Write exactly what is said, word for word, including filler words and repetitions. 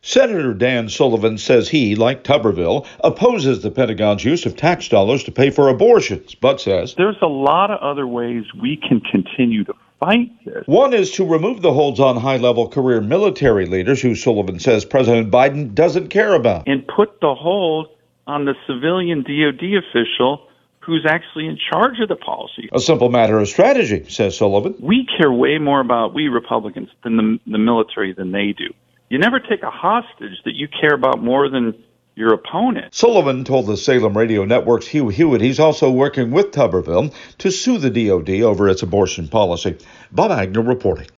Senator Dan Sullivan says he, like Tuberville, opposes the Pentagon's use of tax dollars to pay for abortions, but says there's a lot of other ways we can continue to fight this. One is to remove the holds on high-level career military leaders who Sullivan says President Biden doesn't care about. And put the hold on the civilian D O D official who's actually in charge of the policy. A simple matter of strategy, says Sullivan. We care way more about, we Republicans, than the, the military than they do. You never take a hostage that you care about more than your opponent. Sullivan told the Salem Radio Network's Hugh Hewitt he's also working with Tuberville to sue the D O D over its abortion policy. Bob Agnew reporting.